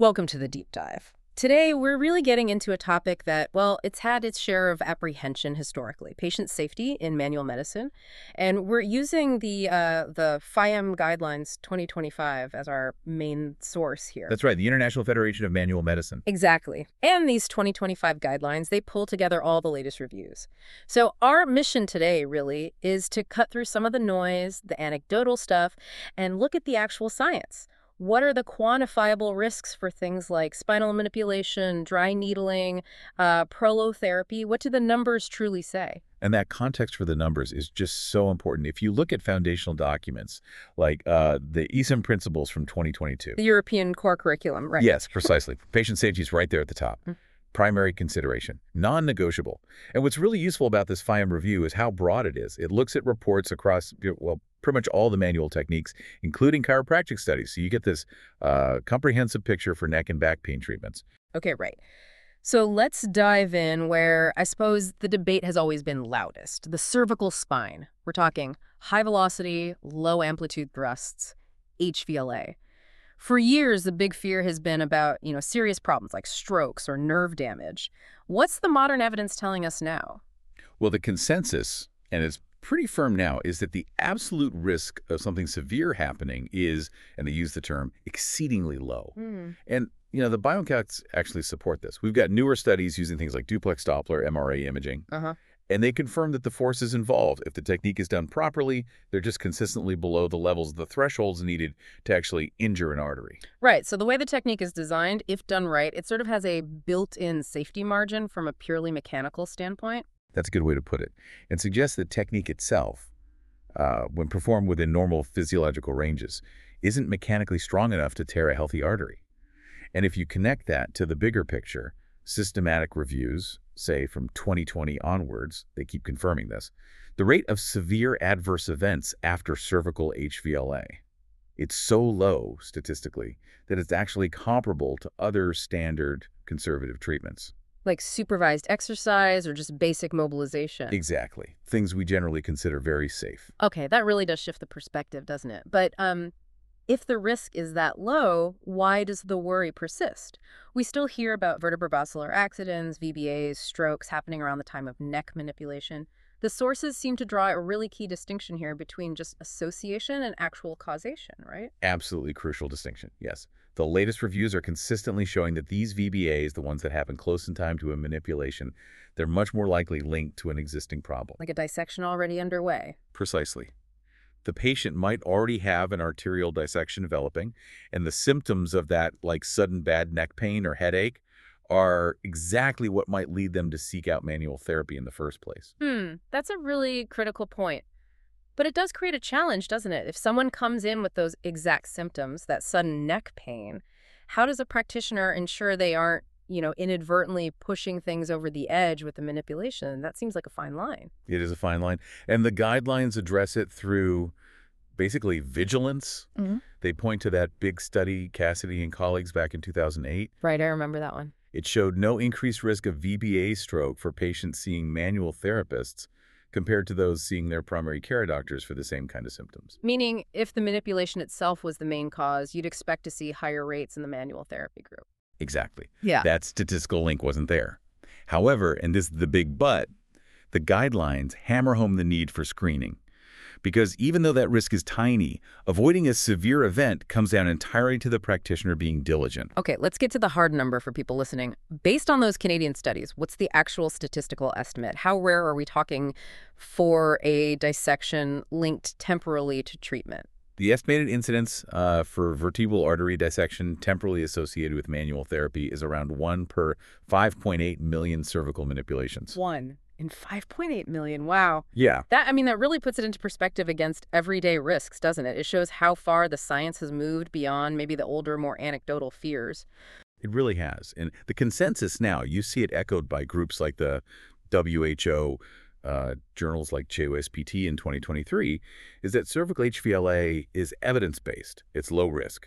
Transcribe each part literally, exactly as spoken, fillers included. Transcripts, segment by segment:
Welcome to the deep dive. Today, we're really getting into a topic that, well, it's had its share of apprehension historically, patient safety in manual medicine. And we're using the uh, the F I A M Guidelines twenty twenty-five as our main source here. That's right, the International Federation of Manual Medicine. Exactly. And these twenty twenty-five guidelines, they pull together all the latest reviews. So our mission today, really, is to cut through some of the noise, the anecdotal stuff, and look at the actual science. What are the quantifiable risks for things like spinal manipulation, dry needling, uh, prolotherapy? What do the numbers truly say? And that context for the numbers is just so important. If you look at foundational documents like uh, the E S I M principles from twenty twenty-two. The European core curriculum, right? Yes, precisely. Patient safety is right there at the top. Mm. Primary consideration, non-negotiable. And what's really useful about this F I A M review is how broad it is. It looks at reports across, well, pretty much all the manual techniques, including chiropractic studies. So you get this uh, comprehensive picture for neck and back pain treatments. Okay, right. So let's dive in where I suppose the debate has always been loudest, the cervical spine. We're talking high velocity, low amplitude thrusts, H V L A. For years, the big fear has been about, you know, serious problems like strokes or nerve damage. What's the modern evidence telling us now? Well, the consensus, and it's pretty firm now, is that the absolute risk of something severe happening is, and they use the term, exceedingly low. Mm. And, you know, the biocats actually support this. We've got newer studies using things like duplex Doppler, M R I imaging. Uh-huh. And they confirm that the force is involved. If the technique is done properly, they're just consistently below the levels, the thresholds needed to actually injure an artery. Right. So the way the technique is designed, if done right, it sort of has a built-in safety margin from a purely mechanical standpoint. That's a good way to put it. And suggests that technique itself, uh, when performed within normal physiological ranges, isn't mechanically strong enough to tear a healthy artery. And if you connect that to the bigger picture, systematic reviews, say from twenty twenty onwards, they keep confirming this, the rate of severe adverse events after cervical H V L A, it's so low statistically that it's actually comparable to other standard conservative treatments. Like supervised exercise or just basic mobilization. Exactly. Things we generally consider very safe. Okay, that really does shift the perspective, doesn't it? But um, if the risk is that low, why does the worry persist? We still hear about vertebrobasilar accidents, V B As, strokes happening around the time of neck manipulation. The sources seem to draw a really key distinction here between just association and actual causation, right? Absolutely crucial distinction, yes. The latest reviews are consistently showing that these V B As, the ones that happen close in time to a manipulation, they're much more likely linked to an existing problem. Like a dissection already underway. Precisely. The patient might already have an arterial dissection developing, and the symptoms of that, like sudden bad neck pain or headache, are exactly what might lead them to seek out manual therapy in the first place. Hmm, that's a really critical point. But it does create a challenge, doesn't it? If someone comes in with those exact symptoms, that sudden neck pain, how does a practitioner ensure they aren't, you know, inadvertently pushing things over the edge with the manipulation? That seems like a fine line. It is a fine line. And the guidelines address it through basically vigilance. Mm-hmm. They point to that big study, Cassidy and colleagues back in two thousand eight. Right, I remember that one. It showed no increased risk of V B A stroke for patients seeing manual therapists compared to those seeing their primary care doctors for the same kind of symptoms. Meaning, if the manipulation itself was the main cause, you'd expect to see higher rates in the manual therapy group. Exactly. Yeah. That statistical link wasn't there. However, and this is the big but, the guidelines hammer home the need for screening. Because even though that risk is tiny, avoiding a severe event comes down entirely to the practitioner being diligent. Okay, let's get to the hard number for people listening. Based on those Canadian studies, what's the actual statistical estimate? How rare are we talking for a dissection linked temporally to treatment? The estimated incidence uh, for vertebral artery dissection temporally associated with manual therapy is around one per five point eight million cervical manipulations. One. In five point eight million, wow. Yeah. That, I mean, that really puts it into perspective against everyday risks, doesn't it? It shows how far the science has moved beyond maybe the older, more anecdotal fears. It really has. And the consensus now, you see it echoed by groups like the W H O, uh, journals like J O S P T in twenty twenty-three, is that cervical H V L A is evidence-based. It's low risk.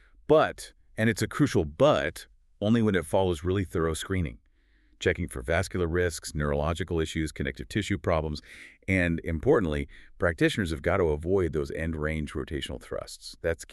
But, and it's a crucial but, only when it follows really thorough screening. Checking for vascular risks, neurological issues, connective tissue problems, and importantly, practitioners have got to avoid those end-range rotational thrusts. That's key.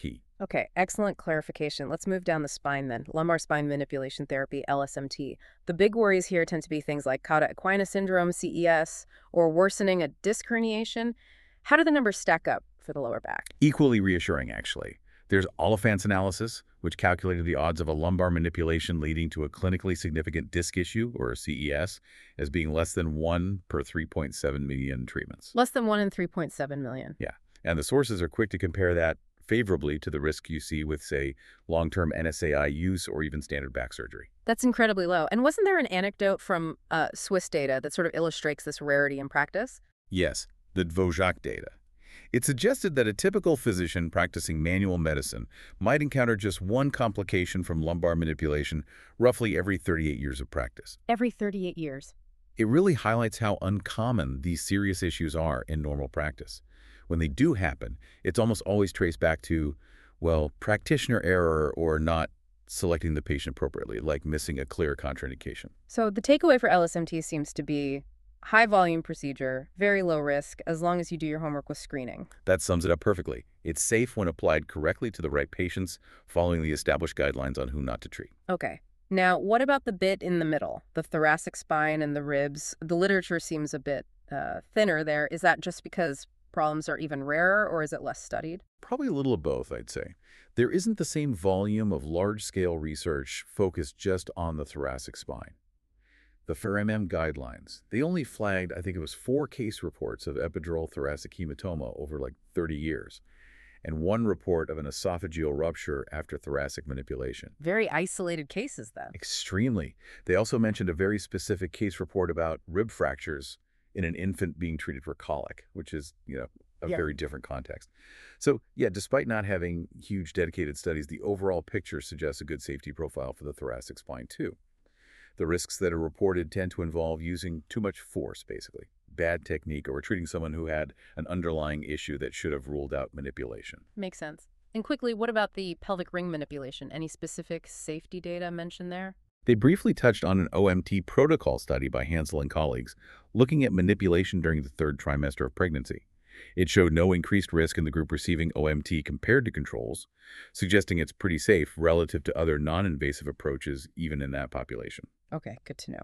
Okay, excellent clarification. Let's move down the spine then. Lumbar spine manipulation therapy, L S M T. The big worries here tend to be things like cauda equina syndrome, C E S, or worsening a disc herniation. How do the numbers stack up for the lower back? Equally reassuring, actually. There's Oliphant's analysis, which calculated the odds of a lumbar manipulation leading to a clinically significant disc issue, or a C E S, as being less than one per three point seven million treatments. Less than one in three point seven million. Yeah, and the sources are quick to compare that favorably to the risk you see with, say, long-term N S A I use or even standard back surgery. That's incredibly low. And wasn't there an anecdote from uh, Swiss data that sort of illustrates this rarity in practice? Yes, the Dvořák data. It suggested that a typical physician practicing manual medicine might encounter just one complication from lumbar manipulation roughly every thirty-eight years of practice. Every thirty-eight years. It really highlights how uncommon these serious issues are in normal practice. When they do happen, it's almost always traced back to, well, practitioner error or not selecting the patient appropriately, like missing a clear contraindication. So the takeaway for L S M T seems to be high volume procedure, very low risk, as long as you do your homework with screening. That sums it up perfectly. It's safe when applied correctly to the right patients, following the established guidelines on who not to treat. Okay. Now, what about the bit in the middle, the thoracic spine and the ribs? The literature seems a bit uh, thinner there. Is that just because problems are even rarer, or is it less studied? Probably a little of both, I'd say. There isn't the same volume of large-scale research focused just on the thoracic spine. The F A R M M guidelines, they only flagged, I think it was four case reports of epidural thoracic hematoma over like thirty years, and one report of an esophageal rupture after thoracic manipulation. Very isolated cases, then. Extremely. They also mentioned a very specific case report about rib fractures in an infant being treated for colic, which is, you know, a Yeah. very different context. So, yeah, despite not having huge dedicated studies, the overall picture suggests a good safety profile for the thoracic spine, too. The risks that are reported tend to involve using too much force, basically, bad technique, or treating someone who had an underlying issue that should have ruled out manipulation. Makes sense. And quickly, what about the pelvic ring manipulation? Any specific safety data mentioned there? They briefly touched on an O M T protocol study by Hansel and colleagues looking at manipulation during the third trimester of pregnancy. It showed no increased risk in the group receiving O M T compared to controls, suggesting it's pretty safe relative to other non-invasive approaches even in that population. Okay, good to know.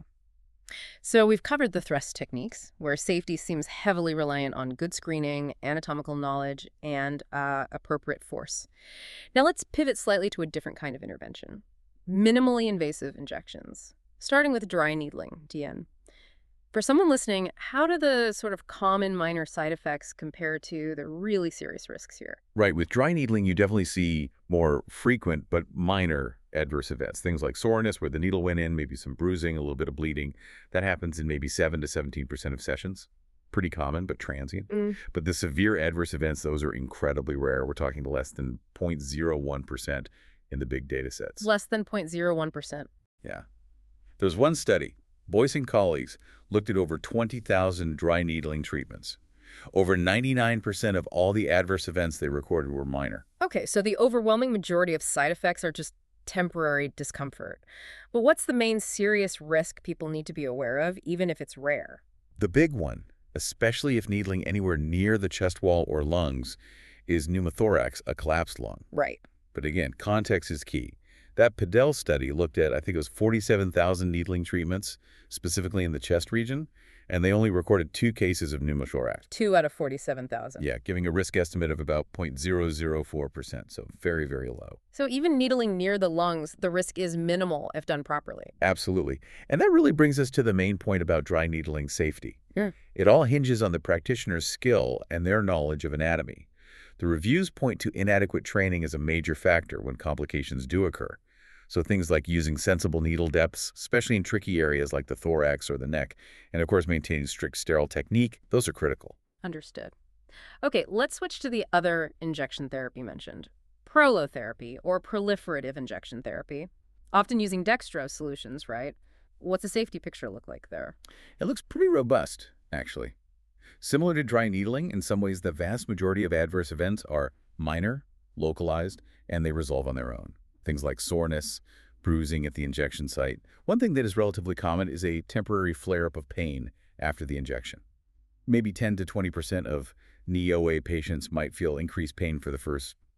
So we've covered the thrust techniques, where safety seems heavily reliant on good screening, anatomical knowledge, and uh, appropriate force. Now let's pivot slightly to a different kind of intervention. Minimally invasive injections, starting with dry needling, D N. For someone listening, how do the sort of common minor side effects compare to the really serious risks here? Right, with dry needling, you definitely see more frequent but minor adverse events. Things like soreness where the needle went in, maybe some bruising, a little bit of bleeding. That happens in maybe seven to seventeen percent of sessions. Pretty common, but transient. Mm. But the severe adverse events, those are incredibly rare. We're talking less than zero point zero one percent in the big data sets. Less than zero point zero one percent. Yeah. There's one study. Boyce and colleagues looked at over twenty thousand dry needling treatments. Over ninety-nine percent of all the adverse events they recorded were minor. Okay, so the overwhelming majority of side effects are just temporary discomfort. But what's the main serious risk people need to be aware of, even if it's rare? The big one, especially if needling anywhere near the chest wall or lungs, is pneumothorax, a collapsed lung. Right. But again, context is key. That Padel study looked at, I think it was forty-seven thousand needling treatments, specifically in the chest region, and they only recorded two cases of pneumothorax. Two out of forty-seven thousand. Yeah, giving a risk estimate of about zero point zero zero four percent, so very, very low. So even needling near the lungs, the risk is minimal if done properly. Absolutely. And that really brings us to the main point about dry needling safety. Yeah. It all hinges on the practitioner's skill and their knowledge of anatomy. The reviews point to inadequate training as a major factor when complications do occur. So things like using sensible needle depths, especially in tricky areas like the thorax or the neck, and of course maintaining strict sterile technique, those are critical. Understood. Okay, let's switch to the other injection therapy mentioned. Prolotherapy, or proliferative injection therapy. Often using dextrose solutions, right? What's the safety picture look like there? It looks pretty robust, actually. Similar to dry needling, in some ways the vast majority of adverse events are minor, localized, and they resolve on their own. Things like soreness, bruising at the injection site. One thing that is relatively common is a temporary flare-up of pain after the injection. Maybe ten to twenty percent of knee O A patients might feel increased pain for the first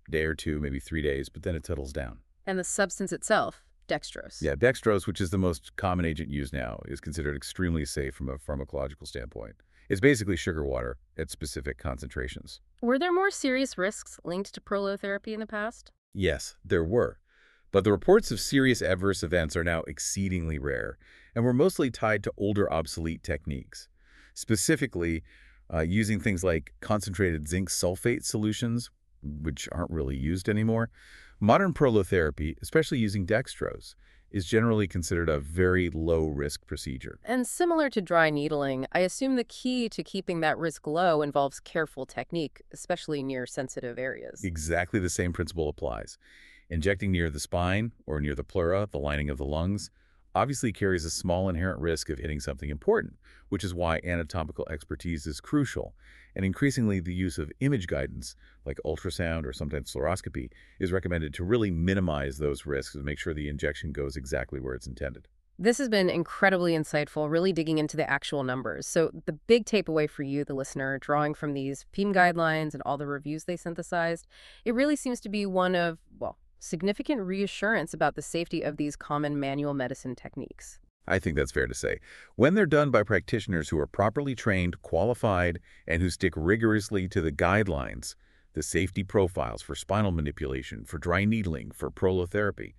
day or two, maybe three days, but then it settles down. And the substance itself, dextrose. Yeah, dextrose, which is the most common agent used now, is considered extremely safe from a pharmacological standpoint. It's basically sugar water at specific concentrations. Were there more serious risks linked to prolotherapy in the past? Yes, there were. But the reports of serious adverse events are now exceedingly rare, and were mostly tied to older obsolete techniques. Specifically, uh, using things like concentrated zinc sulfate solutions, which aren't really used anymore. Modern prolotherapy, especially using dextrose, is generally considered a very low-risk procedure. And similar to dry needling, I assume the key to keeping that risk low involves careful technique, especially near sensitive areas. Exactly the same principle applies. Injecting near the spine or near the pleura, the lining of the lungs, obviously carries a small inherent risk of hitting something important, which is why anatomical expertise is crucial. And increasingly, the use of image guidance, like ultrasound or sometimes fluoroscopy, is recommended to really minimize those risks and make sure the injection goes exactly where it's intended. This has been incredibly insightful, really digging into the actual numbers. So the big takeaway for you, the listener, drawing from these P E M guidelines and all the reviews they synthesized, it really seems to be one of, well, significant reassurance about the safety of these common manual medicine techniques. I think that's fair to say. When they're done by practitioners who are properly trained, qualified, and who stick rigorously to the guidelines, the safety profiles for spinal manipulation, for dry needling, for prolotherapy,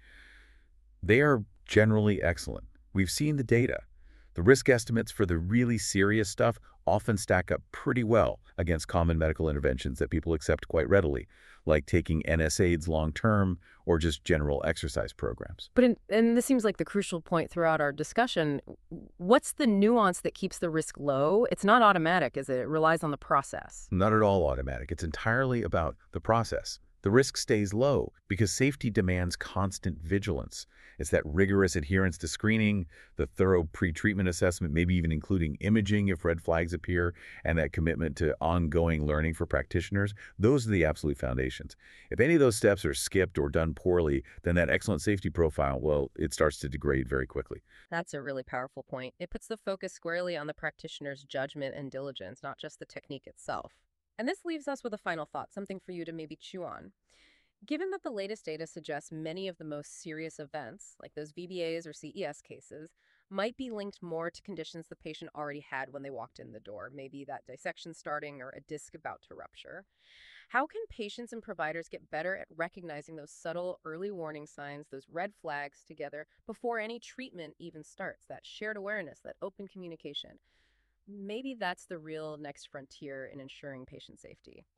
they are generally excellent. We've seen the data. The risk estimates for the really serious stuff often stack up pretty well against common medical interventions that people accept quite readily, like taking N SAIDs long-term or just general exercise programs. But in, and this seems like the crucial point throughout our discussion. What's the nuance that keeps the risk low? It's not automatic, is it? It relies on the process. Not at all automatic. It's entirely about the process. The risk stays low because safety demands constant vigilance. It's that rigorous adherence to screening, the thorough pre-treatment assessment, maybe even including imaging if red flags appear, and that commitment to ongoing learning for practitioners. Those are the absolute foundations. If any of those steps are skipped or done poorly, then that excellent safety profile, well, it starts to degrade very quickly. That's a really powerful point. It puts the focus squarely on the practitioner's judgment and diligence, not just the technique itself. And this leaves us with a final thought, something for you to maybe chew on. Given that the latest data suggests many of the most serious events, like those V B As or C E S cases, might be linked more to conditions the patient already had when they walked in the door, maybe that dissection starting or a disc about to rupture. How can patients and providers get better at recognizing those subtle early warning signs, those red flags together before any treatment even starts? That shared awareness, that open communication. Maybe that's the real next frontier in ensuring patient safety.